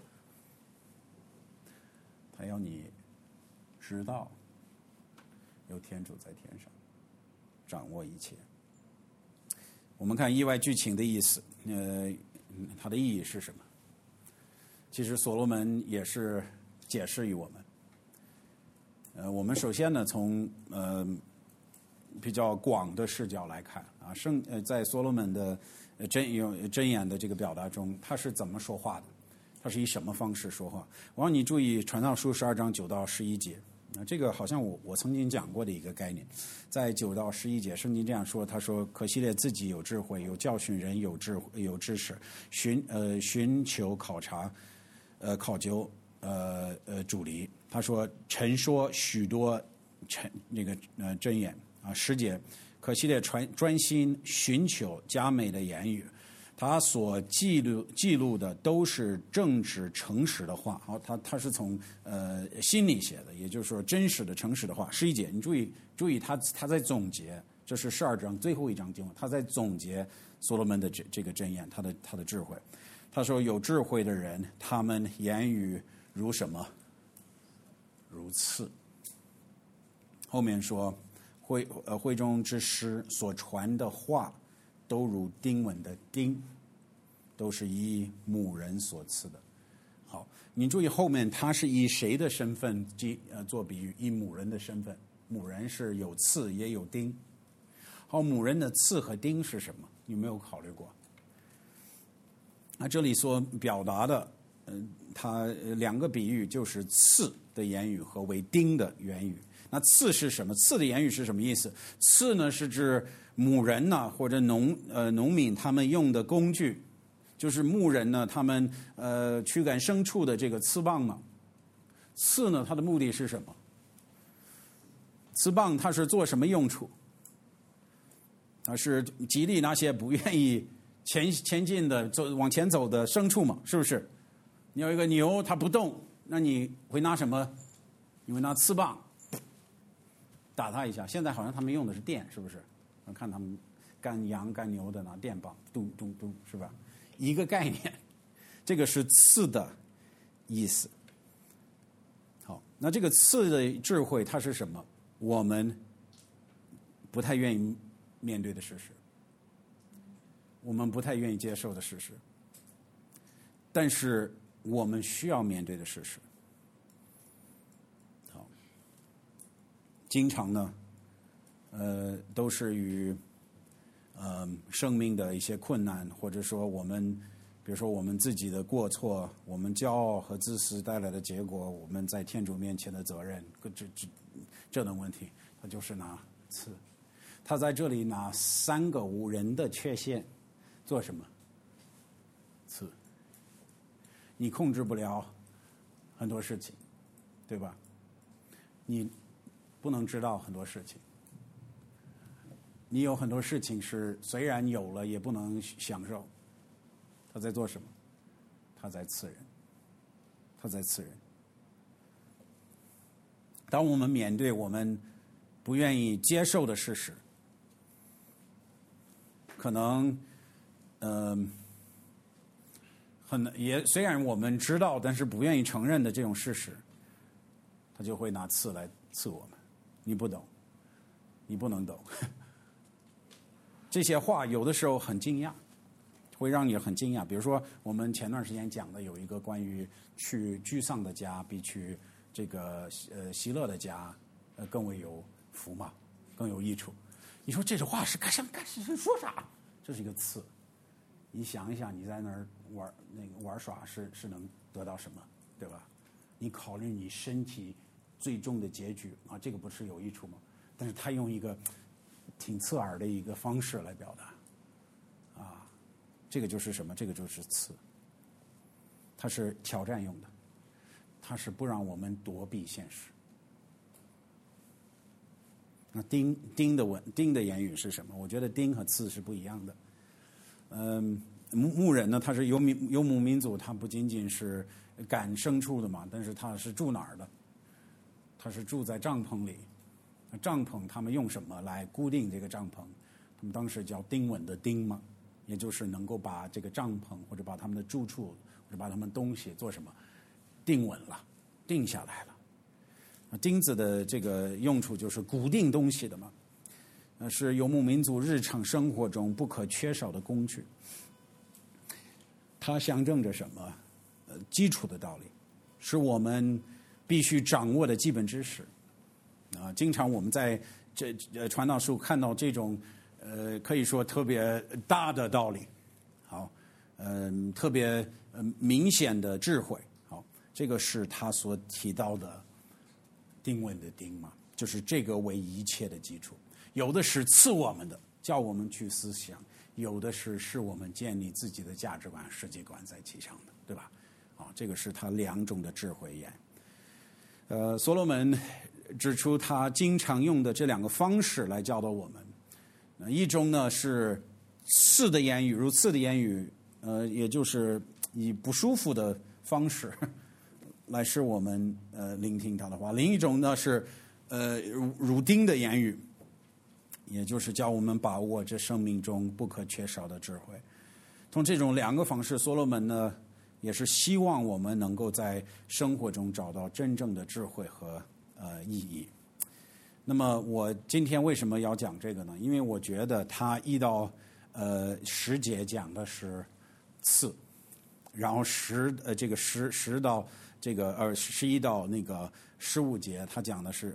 S1: 他要你知道，有天主在天上掌握一切。我们看意外剧情的意思，它的意义是什么？其实所罗门也是解释于我们。我们首先呢，从比较广的视角来看啊，在所罗门的箴言的这个表达中，他是怎么说话的？他是以什么方式说话？我让你注意《传道书》12章9到11节。这个好像我曾经讲过的一个概念，在9到11节，圣经这样说：他说，可希列自己有智慧，有教训人，有知识，寻求考察，考究主离。他说，陈说许多箴言啊。10节，可希列专心寻求佳美的言语。他所记录的都是正直诚实的话。好，他是从心里写的，也就是说真实的诚实的话。11节，你注意他在总结，这是12章最后一章经文，他在总结所罗门的这个箴言，他的智慧。他说，有智慧的人，他们言语如什么？如刺。后面说，会中之师所传的话，都如钉稳的钉，都是以母人所赐的。好，你注意后面他是以谁的身份做比喻？以母人的身份。母人是有刺也有钉。好，母人的刺和钉是什么？你有没有考虑过？那这里所表达的，它两个比喻就是刺的言语和为钉的言语。那刺是什么？刺的言语是什么意思？刺呢是指牧人呢或者农民他们用的工具，就是牧人呢他们驱赶牲畜的这个刺棒嘛。刺呢它的目的是什么？刺棒它是做什么用处？它是激励那些不愿意前进的往前走的牲畜嘛，是不是？你有一个牛它不动，那你会拿什么？你会拿刺棒打它一下。现在好像他们用的是电，是不是？看他们赶羊赶牛的拿电棒，咚咚咚，是吧？一个概念，这个是次的意思。好，那这个次的智慧它是什么？我们不太愿意面对的事实，我们不太愿意接受的事实，但是我们需要面对的事实。好，经常呢，都是与生命的一些困难，或者说我们，比如说我们自己的过错，我们骄傲和自私带来的结果，我们在天主面前的责任，这等问题，他就是拿刺。他在这里拿3个无人的缺陷做什么？刺。你控制不了很多事情，对吧？你不能知道很多事情。你有很多事情是虽然有了也不能享受。他在做什么？他在刺人。他在刺人。当我们面对我们不愿意接受的事实，可能也虽然我们知道，但是不愿意承认的这种事实，他就会拿刺来刺我们。你不懂，你不能懂。这些话有的时候很惊讶，会让你很惊讶。比如说，我们前段时间讲的有一个关于去沮丧的家比去这个喜乐的家更为有福嘛，更有益处。你说这种话是说啥？这是一个刺。你想一想，你在那儿玩耍是能得到什么，对吧？你考虑你身体最终的结局啊，这个不是有益处吗？但是他用一个挺刺耳的一个方式来表达，啊，这个就是什么？这个就是刺。它是挑战用的，它是不让我们躲避现实。那丁的言语是什么？我觉得丁和刺是不一样的。牧人呢，他是游牧民族，他不仅仅是赶牲畜的嘛，但是他是住哪儿的？他是住在帐篷里。帐篷他们用什么来固定这个帐篷？他们当时叫钉稳的钉嘛，也就是能够把这个帐篷或者把他们的住处或者把他们东西做什么定稳了，定下来了。钉子的这个用处就是固定东西的嘛，是游牧民族日常生活中不可缺少的工具。它象征着什么？基础的道理，是我们必须掌握的基本知识。经常我们在传道书看到这种可以说特别大的道理，好，特别明显的智慧，好，这个是他所提到的定稳的定嘛，就是这个为一切的基础。有的是赐我们的，叫我们去思想；有的是我们建立自己的价值观、世界观在其上的，对吧？啊，这个是他2种的智慧言。所罗门指出他经常用的这2个方式来教导我们。一种呢是刺的言语，如刺的言语，也就是以不舒服的方式来使我们聆听他的话；另一种呢是如钉的言语，也就是叫我们把握这生命中不可缺少的智慧。从这种2个方式，所罗门呢也是希望我们能够在生活中找到真正的智慧和意义。那么我今天为什么要讲这个呢？因为我觉得他1到10节讲的是刺，然后这个10到这个11到那个15节，他讲的是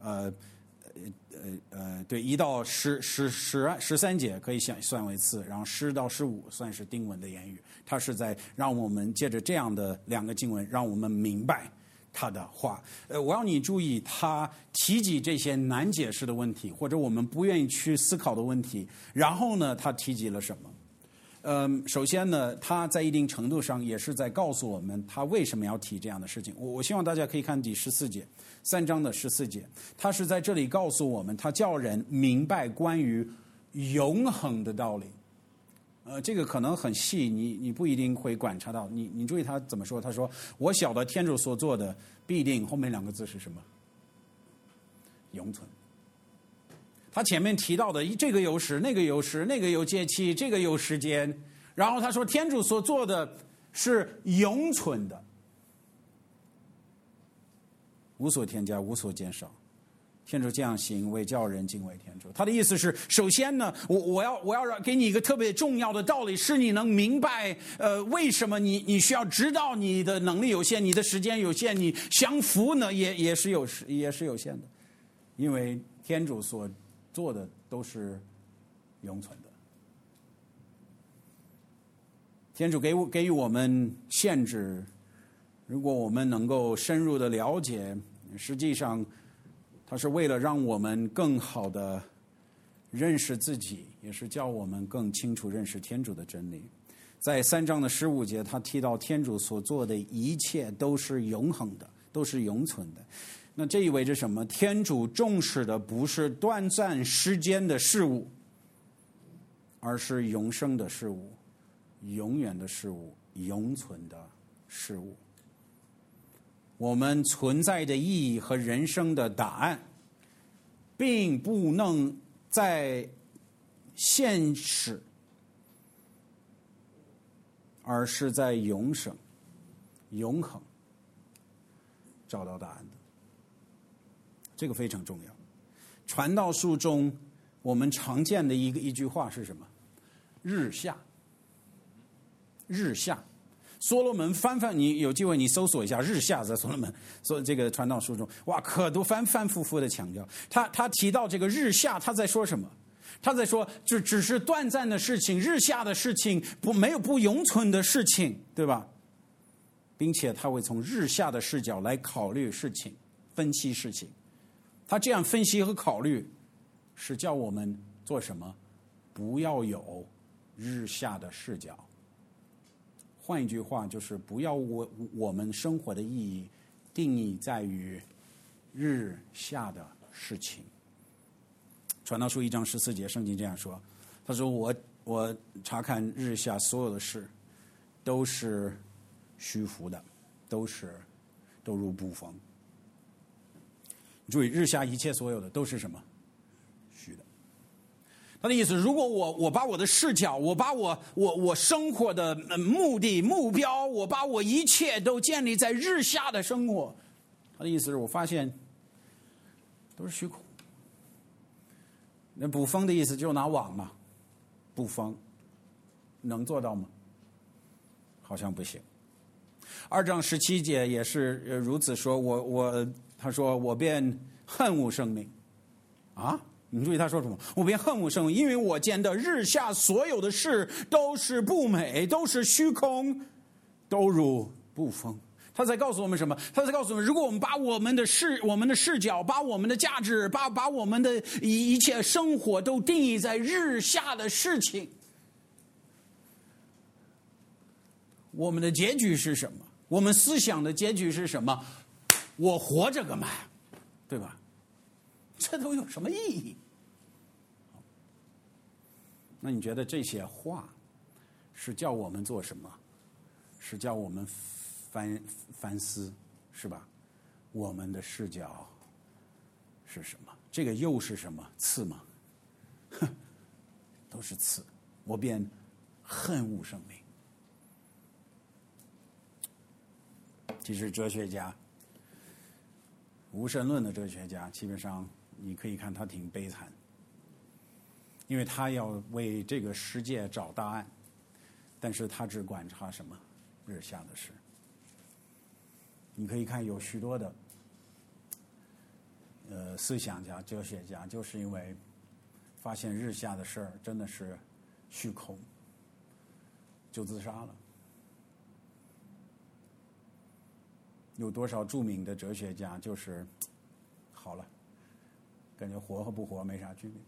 S1: 对，1到13节可以算为刺，然后10到15算是丁文的言语。他是在让我们借着这样的2个经文，让我们明白他的话。我要你注意，他提及这些难解释的问题，或者我们不愿意去思考的问题。然后呢，他提及了什么？首先呢，他在一定程度上也是在告诉我们他为什么要提这样的事情。我希望大家可以看第14节，3章的14节，他是在这里告诉我们，他叫人明白关于永恒的道理。这个可能很细，你不一定会观察到。你注意他怎么说？他说：“我晓得天主所做的必定。”后面2个字是什么？永存。 他前面提到的这个有时，那个有时，那个有节期，这个有时间。然后他说，天主所做的是永存的，无所添加，无所减少。天主这样行为，叫人敬畏天主。他的意思是，首先呢，我要给你一个特别重要的道理，使你能明白，为什么你需要知道你的能力有限，你的时间有限，你降服呢也是有限的，因为天主所做的都是永存的。天主给予我们限制，如果我们能够深入的了解，实际上他是为了让我们更好的认识自己，也是叫我们更清楚认识天主的真理。在3章的15节，他提到天主所做的一切都是永恒的，都是永存的。那这意味着什么？天主重视的不是短暂时间的事物，而是永生的事物，永远的事物，永存的事物。我们存在的意义和人生的答案，并不能在现实，而是在永生、永恒找到答案的。这个非常重要。传道书中我们常见的一句话是什么？日下，日下。所罗门翻，你有机会你搜索一下日下，在所罗门所这个传道书中，哇，可都反复复的强调。他提到这个日下，他在说什么？他在说，只是短暂的事情，日下的事情，没有不永存的事情，对吧？并且他会从日下的视角来考虑事情，分析事情。他这样分析和考虑，是叫我们做什么？不要有日下的视角。换一句话，就是不要我们生活的意义定义在于日下的事情。传道书1章14节，圣经这样说：“他说我查看日下所有的事，都是虚浮的，都如捕风。”注意，日下一切所有的都是什么？虚的。他的意思，如果我把我的视角，我把我生活的目的目标，我把我一切都建立在日下的生活，他的意思是我发现都是虚空。那捕风的意思就拿网嘛，捕风能做到吗？好像不行。2章17节也是如此说，他说我便恨恶生命啊。你注意他说什么？我便恨恶生命，因为我见的日下所有的事都是不美，都是虚空，都如捕风。他在告诉我们什么？他在告诉我们，如果我们把我们的视角，把我们的价值，把我们的一切生活都定义在日下的事情，我们的结局是什么？我们思想的结局是什么？我活着干嘛？对吧？这都有什么意义？那你觉得这些话是叫我们做什么？是叫我们反思，是吧？我们的视角是什么？这个又是什么？刺吗？都是刺。我便恨恶生命。其实哲学家，无神论的哲学家，基本上你可以看他挺悲惨，因为他要为这个世界找答案，但是他只观察什么？日下的事。你可以看有许多的思想家、哲学家，就是因为发现日下的事儿真的是虚空，就自杀了。有多少著名的哲学家就是好了，感觉活和不活没啥区别。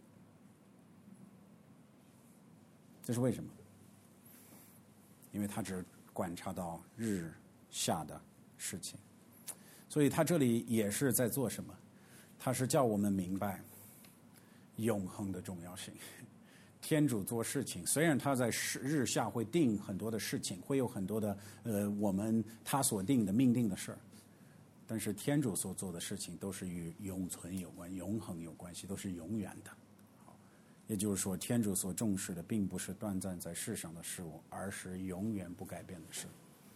S1: 这是为什么？因为他只观察到日下的事情，所以他这里也是在做什么？他是叫我们明白永恒的重要性。天主做事情，虽然他在日下会定很多的事情，会有很多的他所定的命定的事儿，但是天主所做的事情都是与永存有关、永恒有关系，都是永远的。 也就是说，天主所重视的并不是短暂在世上的事物，而是永远不改变的事。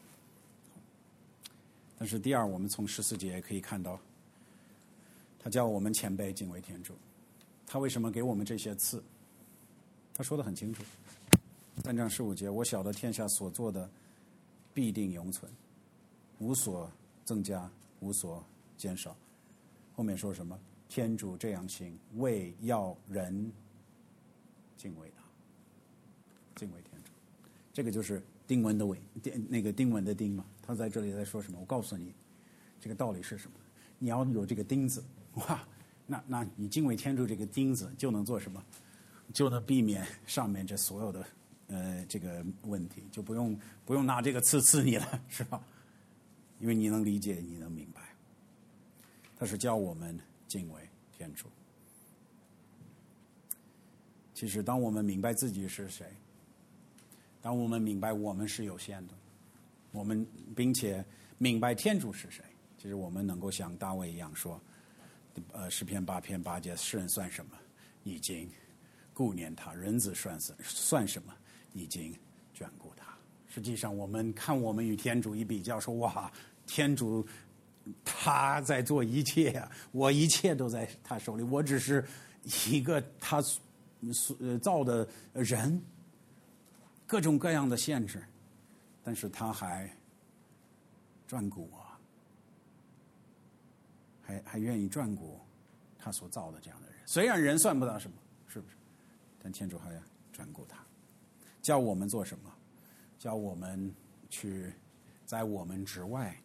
S1: 但是第二，我们从14节可以看到，他叫我们谦卑敬畏天主。他为什么给我们这些赐？他说得很清楚，3章15节，我晓得天下所做的必定永存，无所增加，无所减少。后面说什么？天主这样行，为要人敬畏他，敬畏天主。这个就是丁文的那个丁文的丁嘛。他在这里在说什么？我告诉你，这个道理是什么？你要有这个钉子，哇，那你敬畏天主这个钉子就能做什么？就能避免上面这所有的这个问题，就不用拿这个刺你了，是吧？因为你能理解，你能明白。他是教我们敬畏天主。其实，当我们明白自己是谁，当我们明白我们是有限的，我们并且明白天主是谁，其实我们能够像大卫一样说，诗篇8篇8节，世人算什么？已经顾念他；人子算什么？已经眷顾他。实际上，我们看我们与天主一比较，说哇，天主他在做一切啊，我一切都在他手里，我只是一个他造的人，各种各样的限制，但是他还眷顾我，还愿意眷顾他所造的这样的人。虽然人算不到什么，是不是？但天主还要眷顾他，教我们做什么？教我们去在我们之外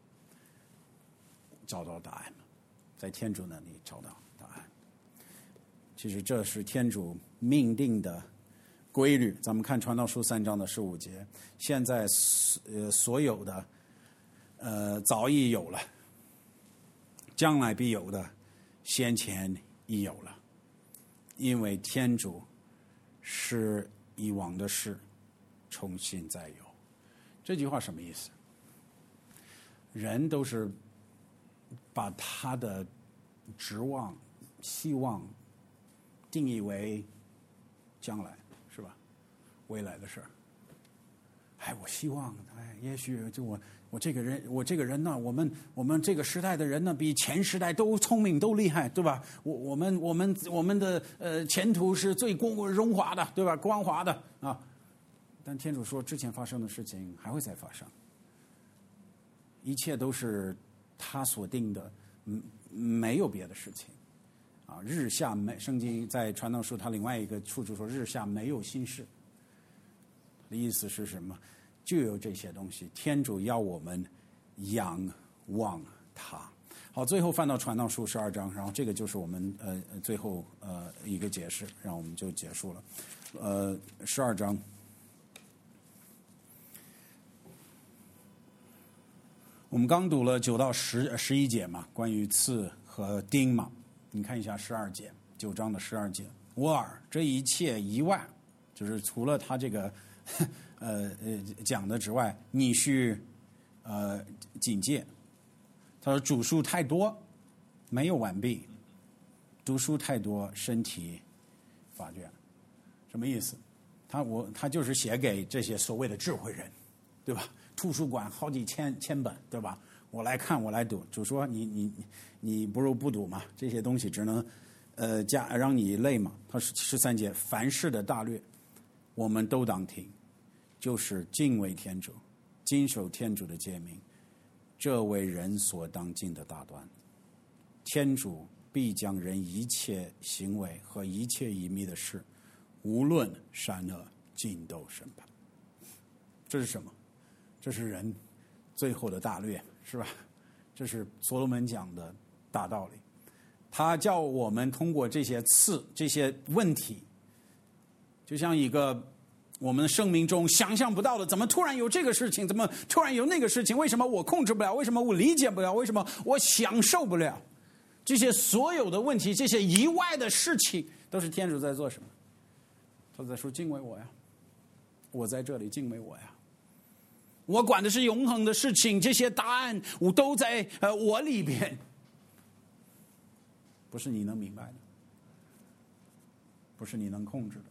S1: 找到答案，在天主那里找到答案。其实这是天主命定的规律。咱们看传道书3章的15节，现在所有的早已有了，将来必有的，先前已有了，因为天主是以往的事重新再有。这句话什么意思？人都是把他的指望、希望定义为将来，是吧？未来的事儿。我希望，也许就我这个人呢，我们这个时代的人呢，比前时代都聪明，都厉害，对吧？我们的前途是最荣华的，对吧？光华的啊。但天主说，之前发生的事情还会再发生，一切都是他所定的，没有别的事情啊。日下圣经在传道书，他另外一个处说，日下没有新事。的意思是什么？就有这些东西，天主要我们仰望他。好，最后翻到传道书12章，然后这个就是我们最后一个解释，然后我们就结束了。12章，我们刚读了9到11节嘛，关于刺和钉嘛。你看一下12节，9章的12节，这一切以外，就是除了他这个讲的之外，你需警戒。他说主数太多，没有完毕；读书太多，身体发倦。什么意思？他就是写给这些所谓的智慧人，对吧？图书馆好几千本，对吧？我来看，我来读。主说你不如不读嘛，这些东西只能让你累嘛。他13节，凡事的大略，我们都当听，就是敬畏天主，谨守天主的诫命，这为人所当尽的大端。天主必将人一切行为和一切隐秘的事，无论善恶，尽都审判。这是什么？这是人最后的大略，是吧？这是所罗门讲的大道理。他叫我们通过这些这些问题，就像一个我们生命中想象不到的，怎么突然有这个事情，怎么突然有那个事情，为什么我控制不了，为什么我理解不了，为什么我享受不了，这些所有的问题，这些以外的事情，都是天主在做什么？他在说敬畏我呀，我在这里敬畏我呀，我管的是永恒的事情，这些答案我都在我里边，不是你能明白的， 不是你能控制的。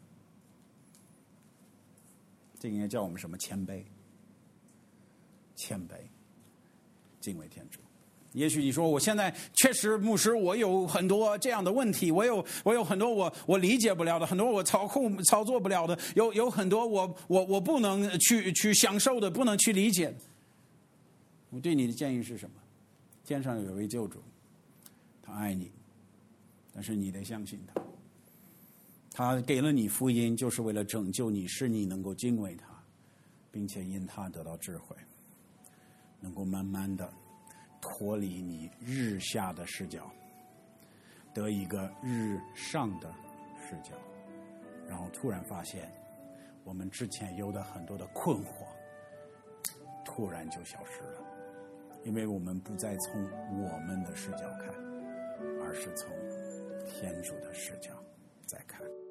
S1: 这个应该叫我们什么？谦卑，谦卑，敬畏天主。也许你说我现在确实牧师，我有很多这样的问题，我有很多我理解不了的，很多我操作不了的，有很多我不能去享受的，不能去理解的。我对你的建议是什么？天上有一位救主，他爱你，但是你得相信他。他给了你福音，就是为了拯救你，使你能够敬畏他，并且因他得到智慧，能够慢慢的脱离你日下的视角，得一个日上的视角，然后突然发现我们之前有的很多的困惑突然就消失了，因为我们不再从我们的视角看，而是从天主的视角在看。